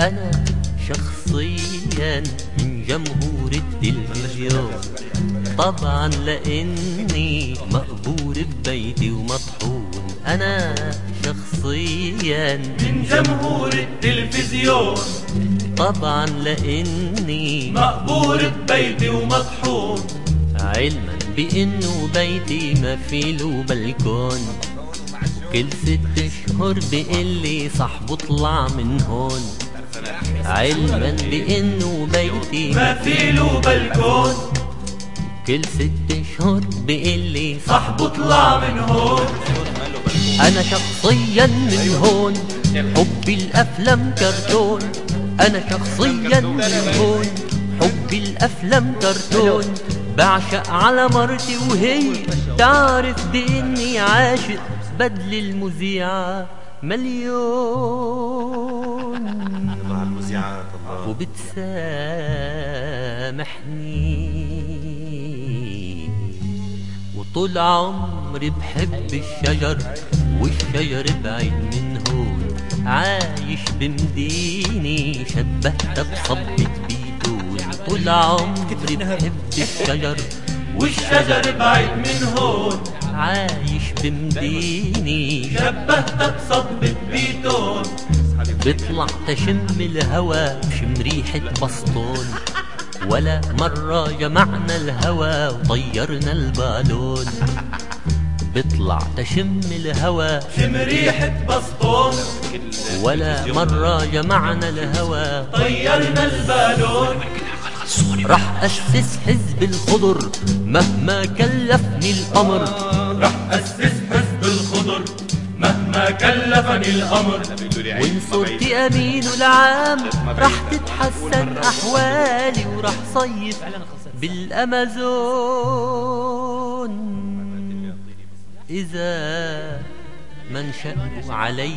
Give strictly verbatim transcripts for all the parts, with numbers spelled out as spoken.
أنا شخصيا من جمهور التلفزيون، طبعا لأني مقبور ببيتي ومطحون. أنا شخصيا من جمهور التلفزيون، طبعا لأني مقبور ببيتي ومطحون. علما بأنه بيتي ما فيلو بلكون، كل ست اشهر بقلي صاحبه طلع من هون. علما بأنه بيتي ما فيلو بلكون، كل ست اشهر بقلي صاحبه طلع من هون. أنا شخصيا من هون حبي الأفلام كرتون. أنا شخصيا من هون حبي الأفلام كرتون. بعشق على مرتي وهي تعرف بإني عاشق، بدل المذيعة مليون وبتسامحني. وطول عمري بحب الشجر والشجر بعيد من هون. عايش بمديني شبهتها بصبة بيتون. طول عمري بحب الشجر والشجر بعيد من هون. عايش بمديني شبهتها بصبة بيتون. بطلع تشم الهوا بشم ريحة بسطون. ولا مرة جمعنا الهوا وطيرنا البالون. بطلع تشم الهوا شم ريحة بسطون. ولا مرة جمعنا الهوا طيرنا البالون. رح أسس حزب الخضر مهما كلفني الأمر. رح أسس حزب الخضر مهما كلفني الأمر. وإن صرت أمين العام رح تتحسن أحوالي، ورح صيف بالأمازون إذا ما انشأوا علي.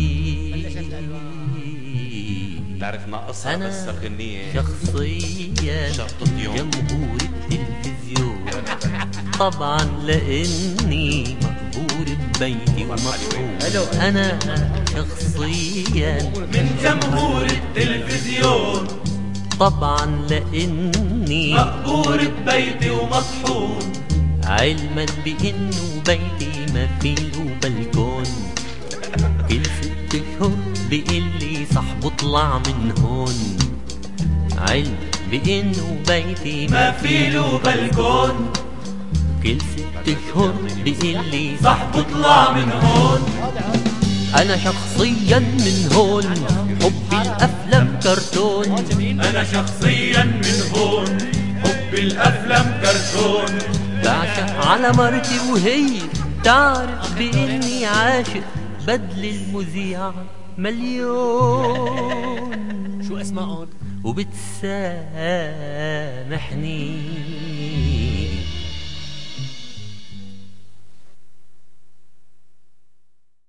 تعرف ناقصها بس الغنية شخصيا جمهور التلفزيون، طبعا لأني مقبور ببيتي ومطحون. أنا شخصيا من جمهور التلفزيون، طبعا لأني مقبور ببيتي ومطحون. علما بأنه بيتي ما فيه بلكون. كل ست اشهر بقلي صاحبه طلع من هون. علما بأنه بيتي ما فيه بلكون. كل ست اشهر بقلي صاحبه طلع من هون. أنا شخصيا من هون حبي الأفلام كرتون. أنا شخصيا من هون حبي الأفلام كرتون. بعشق على مرتي وهي تعرف بإني عاشق، بدل المذيعة مليون. شو اسمائهم؟ وبتسامحني.